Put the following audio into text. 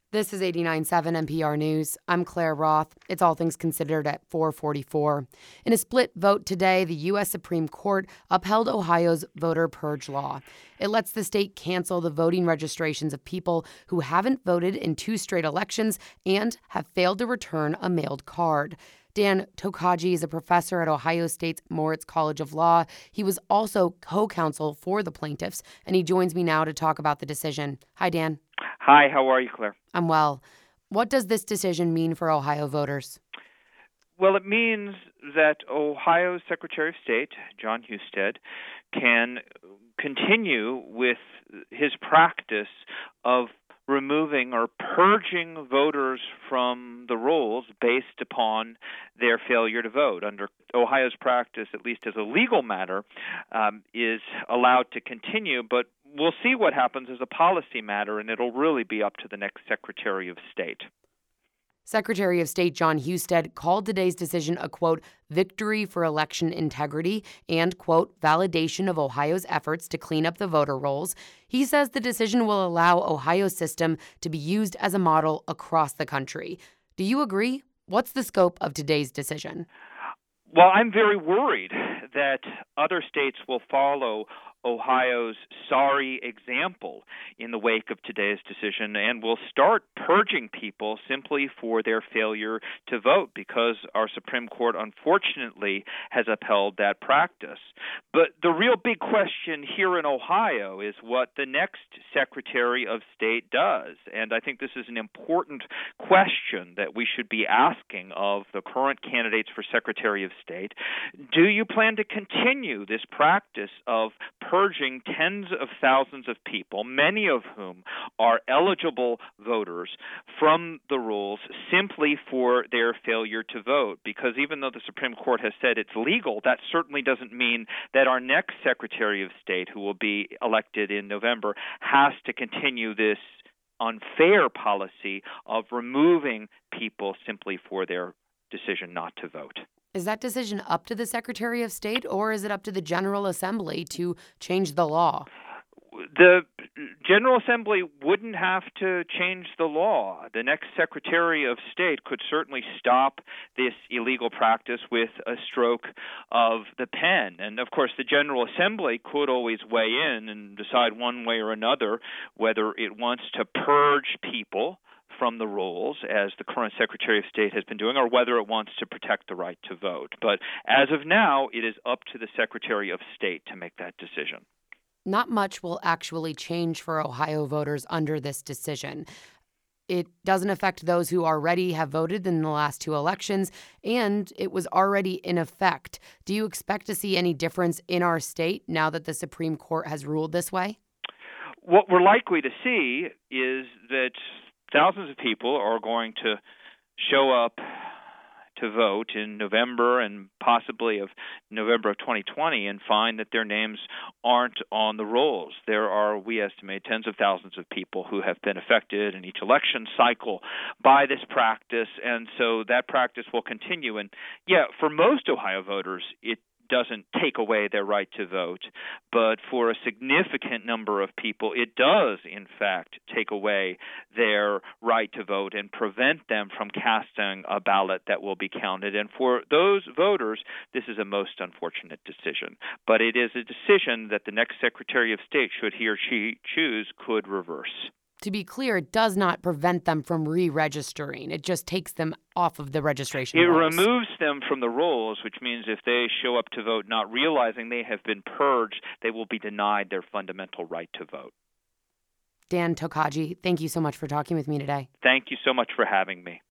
This is 89.7 NPR News. I'm Claire Roth. It's All Things Considered at 4:44. In a split vote today, the U.S. Supreme Court upheld Ohio's voter purge law. It lets the state cancel the voting registrations of people who haven't voted in 2 straight elections and have failed to return a mailed card. Dan Tokaji is a professor at Ohio State's Moritz College of Law. He was also co-counsel for the plaintiffs, and he joins me now to talk about the decision. Hi, Dan. Hi, how are you, Claire? I'm well. What does this decision mean for Ohio voters? Well, it means that Ohio's Secretary of State, Jon Husted, can continue with his practice of removing or purging voters from the rolls based upon their failure to vote. Under Ohio's practice, at least as a legal matter, is allowed to continue, but we'll see what happens as a policy matter, and it'll really be up to the next Secretary of State. Secretary of State Jon Husted called today's decision a, quote, victory for election integrity and, quote, validation of Ohio's efforts to clean up the voter rolls. He says the decision will allow Ohio's system to be used as a model across the country. Do you agree? What's the scope of today's decision? Well, I'm very worried that other states will follow Ohio's sorry example in the wake of today's decision and will start purging people simply for their failure to vote because our Supreme Court, unfortunately, has upheld that practice. But the real big question here in Ohio is what the next Secretary of State does. And I think this is an important question that we should be asking of the current candidates for Secretary of State. Do you plan to continue this practice of purging tens of thousands of people, many of whom are eligible voters, from the rolls simply for their failure to vote? Because even though the Supreme Court has said it's legal, that certainly doesn't mean that our next Secretary of State, who will be elected in November, has to continue this unfair policy of removing people simply for their decision not to vote. Is that decision up to the Secretary of State, or is it up to the General Assembly to change the law? The General Assembly wouldn't have to change the law. The next Secretary of State could certainly stop this illegal practice with a stroke of the pen. And, of course, the General Assembly could always weigh in and decide one way or another whether it wants to purge people from the rolls, as the current Secretary of State has been doing, or whether it wants to protect the right to vote. But as of now, it is up to the Secretary of State to make that decision. Not much will actually change for Ohio voters under this decision. It doesn't affect those who already have voted in the last 2 elections, and it was already in effect. Do you expect to see any difference in our state now that the Supreme Court has ruled this way? What we're likely to see is that thousands of people are going to show up to vote in November and possibly of November of 2020 and find that their names aren't on the rolls. There are, we estimate, tens of thousands of people who have been affected in each election cycle by this practice, and so that practice will continue. And yeah, for most Ohio voters, it doesn't take away their right to vote, but for a significant number of people, it does, in fact, take away their right to vote and prevent them from casting a ballot that will be counted. And for those voters, this is a most unfortunate decision. But it is a decision that the next Secretary of State, should he or she choose, could reverse. To be clear, it does not prevent them from re-registering. It just takes them off of the registration rolls. It removes them from the rolls, which means if they show up to vote not realizing they have been purged, they will be denied their fundamental right to vote. Dan Tokaji, thank you so much for talking with me today. Thank you so much for having me.